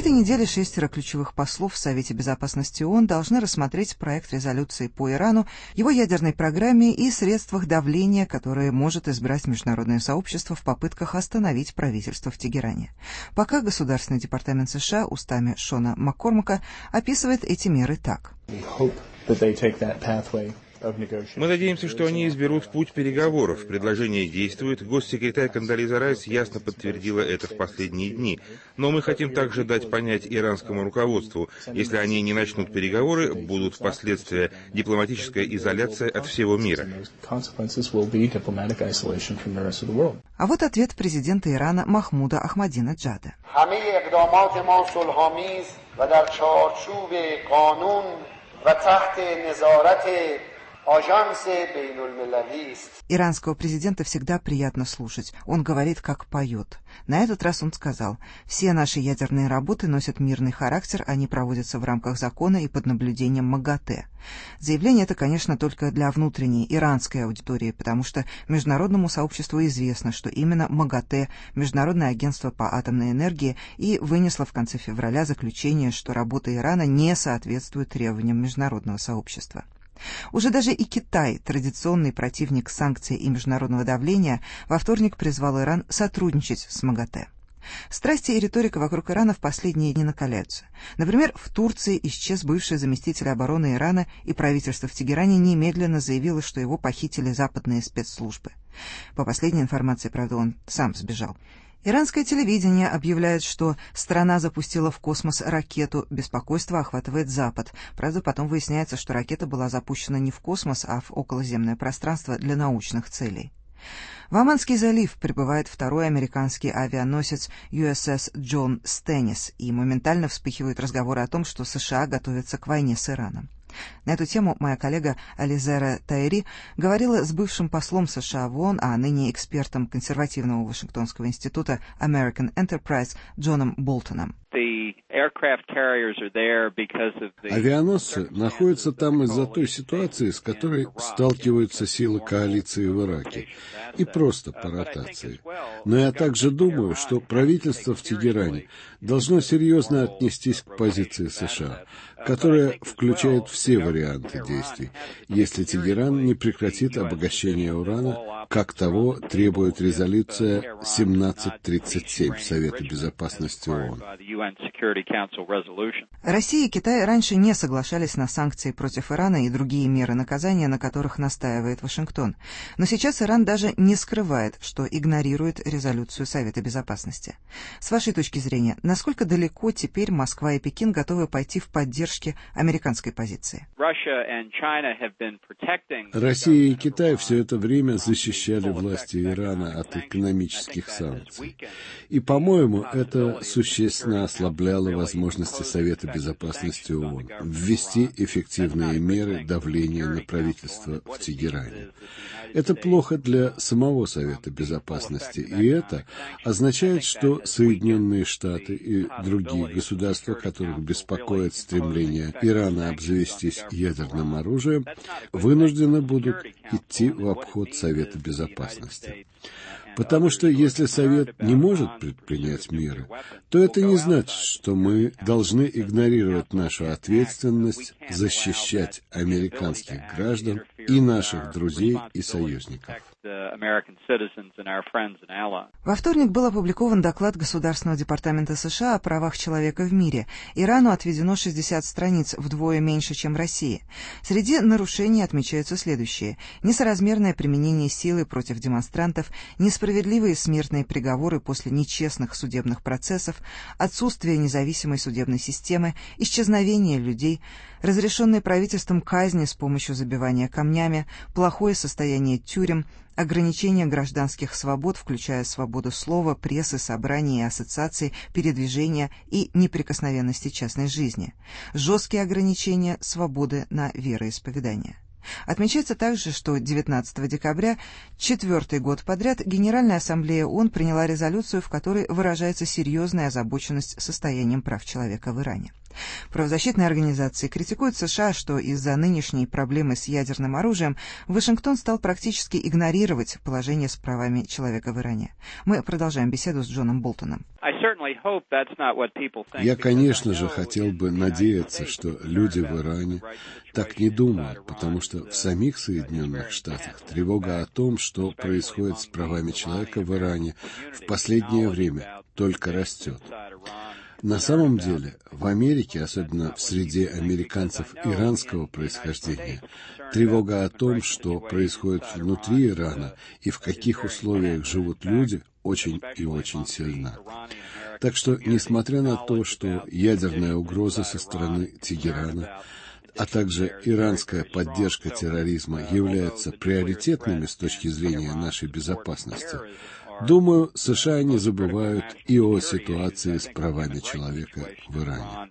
этой неделе 6 ключевых послов в Совете Безопасности ООН должны рассмотреть проект резолюции по Ирану, его ядерной программе и средствах давления, которые может избрать международное сообщество в попытках остановить правительство в Тегеране. Пока Государственный департамент США устами Шона Маккормака описывает эти меры так. Мы надеемся, что они изберут путь переговоров. Предложение действует. Госсекретарь Кондолиза Райс ясно подтвердила это в последние дни. Но мы хотим также дать понять иранскому руководству, если они не начнут переговоры, будут последствия дипломатическая изоляция от всего мира. А вот ответ президента Ирана Махмуда Ахмадинеджада. Иранского президента всегда приятно слушать. Он говорит, как поет. На этот раз он сказал: «Все наши ядерные работы носят мирный характер, они проводятся в рамках закона и под наблюдением МАГАТЭ». Заявление это, конечно, только для внутренней иранской аудитории, потому что международному сообществу известно, что именно МАГАТЭ, Международное агентство по атомной энергии, и вынесло в конце февраля заключение, что работа Ирана не соответствует требованиям международного сообщества. Уже даже и Китай, традиционный противник санкций и международного давления, во вторник призвал Иран сотрудничать с МАГАТЭ. Страсти и риторика вокруг Ирана в последние дни накаляются. Например, в Турции исчез бывший заместитель обороны Ирана, и правительство в Тегеране немедленно заявило, что его похитили западные спецслужбы. По последней информации, правда, он сам сбежал. Иранское телевидение объявляет, что страна запустила в космос ракету. Беспокойство охватывает Запад. Правда, потом выясняется, что ракета была запущена не в космос, а в околоземное пространство для научных целей. В Оманский залив прибывает второй американский авианосец USS Джон Стеннис, и моментально вспыхивают разговоры о том, что США готовятся к войне с Ираном. На эту тему моя коллега Ализера Тайри говорила с бывшим послом США в ООН, а ныне экспертом консервативного Вашингтонского института American Enterprise Джоном Болтоном. Авианосцы находятся там из-за той ситуации, с которой сталкиваются силы коалиции в Ираке, и просто по ротации. Но я также думаю, что правительство в Тегеране должно серьезно отнестись к позиции США, которая включает все варианты действий, если Тегеран не прекратит обогащение урана, как того требует резолюция 1737 Совета Безопасности ООН. Россия и Китай раньше не соглашались на санкции против Ирана и другие меры наказания, на которых настаивает Вашингтон. Но сейчас Иран даже не скрывает, что игнорирует резолюцию Совета Безопасности. С вашей точки зрения, насколько далеко теперь Москва и Пекин готовы пойти в поддержке американской позиции? Россия и Китай все это время защищали власти Ирана от экономических санкций. И, по-моему, это существенно ослабляло возможности Совета Безопасности ООН ввести эффективные меры давления на правительство в Тегеране. Это плохо для самого Совета Безопасности, и это означает, что Соединенные Штаты и другие государства, которых беспокоит стремление Ирана обзавестись ядерным оружием, вынуждены будут идти в обход Совета Безопасности. Потому что если Совет не может предпринять меры, то это не значит, что мы должны игнорировать нашу ответственность защищать американских граждан и наших друзей и союзников. Во вторник был опубликован доклад Государственного департамента США о правах человека в мире. Ирану отведено 60 страниц, вдвое меньше, чем России. Среди нарушений отмечаются следующие: несоразмерное применение силы против демонстрантов, несправедливые смертные приговоры после нечестных судебных процессов, отсутствие независимой судебной системы, исчезновение людей, разрешенные правительством казни с помощью забивания камнями, плохое состояние тюрем, ограничение гражданских свобод, включая свободу слова, прессы, собраний и ассоциаций, передвижения и неприкосновенности частной жизни, жесткие ограничения свободы на вероисповедание. Отмечается также, что 19 декабря, 4-й год подряд, Генеральная ассамблея ООН приняла резолюцию, в которой выражается серьезная озабоченность состоянием прав человека в Иране. Правозащитные организации критикуют США, что из-за нынешней проблемы с ядерным оружием Вашингтон стал практически игнорировать положение с правами человека в Иране. Мы продолжаем беседу с Джоном Болтоном. Я, конечно же, хотел бы надеяться, что люди в Иране так не думают, потому что в самих Соединенных Штатах тревога о том, что происходит с правами человека в Иране, в последнее время только растет. На самом деле, в Америке, особенно в среде американцев иранского происхождения, тревога о том, что происходит внутри Ирана и в каких условиях живут люди, очень и очень сильна. Так что, несмотря на то, что ядерная угроза со стороны Тегерана, а также иранская поддержка терроризма являются приоритетными с точки зрения нашей безопасности, думаю, США не забывают и о ситуации с правами человека в Иране.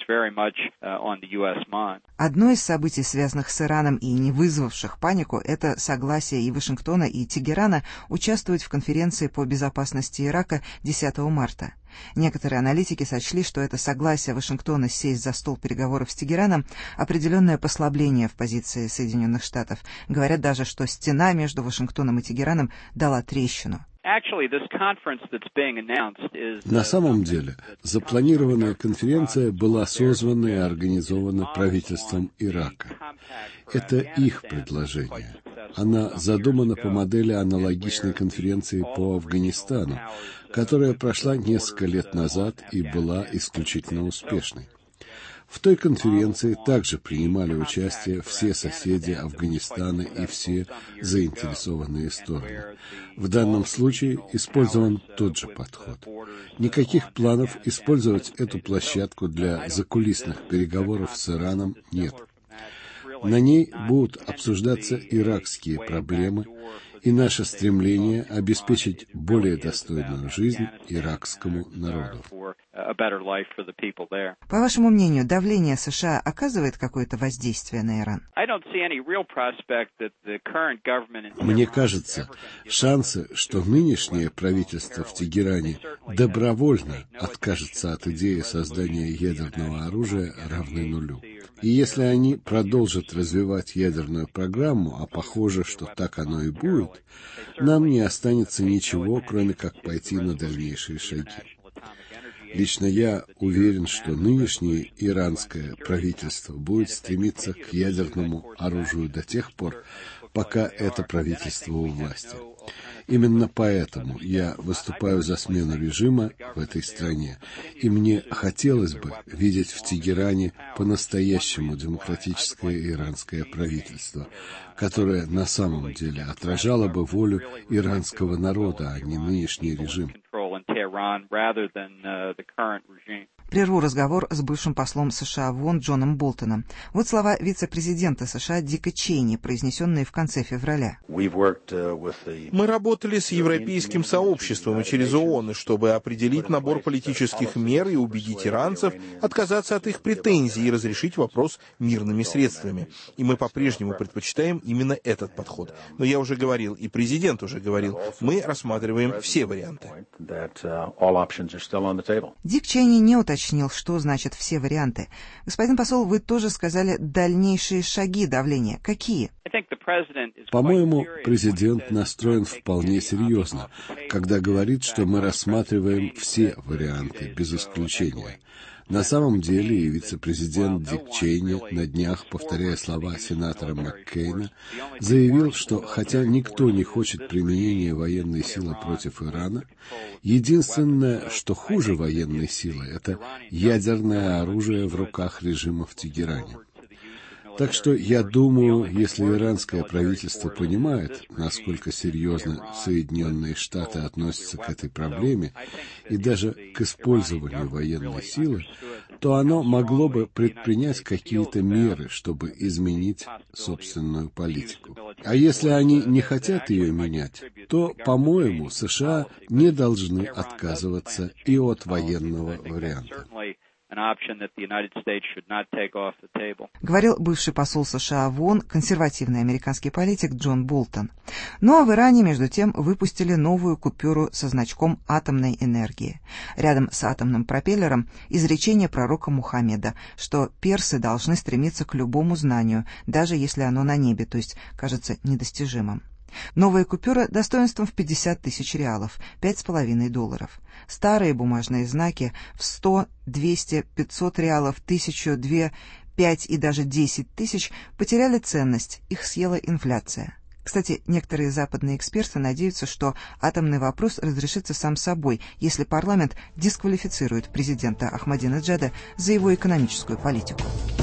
Одно из событий, связанных с Ираном и не вызвавших панику, это согласие и Вашингтона, и Тегерана участвовать в конференции по безопасности Ирака 10 марта. Некоторые аналитики сочли, что это согласие Вашингтона сесть за стол переговоров с Тегераном – определенное послабление в позиции Соединенных Штатов. Говорят даже, что стена между Вашингтоном и Тегераном дала трещину. На самом деле, запланированная конференция была созвана и организована правительством Ирака. Это их предложение. Она задумана по модели аналогичной конференции по Афганистану, которая прошла несколько лет назад и была исключительно успешной. В той конференции также принимали участие все соседи Афганистана и все заинтересованные стороны. В данном случае использован тот же подход. Никаких планов использовать эту площадку для закулисных переговоров с Ираном нет. На ней будут обсуждаться иракские проблемы и наше стремление обеспечить более достойную жизнь иракскому народу. По вашему мнению, давление США оказывает какое-то воздействие на Иран? Мне кажется, шансы, что нынешнее правительство в Тегеране добровольно откажется от идеи создания ядерного оружия, равны нулю. И если они продолжат развивать ядерную программу, а похоже, что так оно и будет, нам не останется ничего, кроме как пойти на дальнейшие шаги. Лично я уверен, что нынешнее иранское правительство будет стремиться к ядерному оружию до тех пор, пока это правительство у власти. Именно поэтому я выступаю за смену режима в этой стране, и мне хотелось бы видеть в Тегеране по-настоящему демократическое иранское правительство, которое на самом деле отражало бы волю иранского народа, а не нынешний режим. Прерву разговор с бывшим послом США в ООН Джоном Болтоном. Вот слова вице-президента США Дика Чейни, произнесенные в конце февраля. Мы работали с европейским сообществом и через ООН, чтобы определить набор политических мер и убедить иранцев отказаться от их претензий и разрешить вопрос мирными средствами. И мы по-прежнему предпочитаем именно этот подход. Но я уже говорил, и президент уже говорил, мы рассматриваем все варианты. Дик Чейни не уточнил, что значит «все варианты». Господин посол, вы тоже сказали «дальнейшие шаги давления». Какие? По-моему, президент настроен вполне серьезно, когда говорит, что мы рассматриваем все варианты, без исключения. На самом деле и вице-президент Дик Чейни на днях, повторяя слова сенатора Маккейна, заявил, что хотя никто не хочет применения военной силы против Ирана, единственное, что хуже военной силы, это ядерное оружие в руках режима в Тегеране. Так что я думаю, если иранское правительство понимает, насколько серьезно Соединенные Штаты относятся к этой проблеме и даже к использованию военной силы, то оно могло бы предпринять какие-то меры, чтобы изменить собственную политику. А если они не хотят ее менять, то, по-моему, США не должны отказываться и от военного варианта. Говорил бывший посол США в ООН, консервативный американский политик Джон Болтон. Ну а в Иране, между тем, выпустили новую купюру со значком атомной энергии. Рядом с атомным пропеллером изречение пророка Мухаммеда, что персы должны стремиться к любому знанию, даже если оно на небе, то есть кажется недостижимым. Новая купюра достоинством в 50 тысяч реалов, $5,5. Старые бумажные знаки в 100, 200, 500 реалов, 1000, 2, 5 и даже 10 тысяч потеряли ценность, их съела инфляция. Кстати, некоторые западные эксперты надеются, что атомный вопрос разрешится сам собой, если парламент дисквалифицирует президента Ахмадинеджада за его экономическую политику.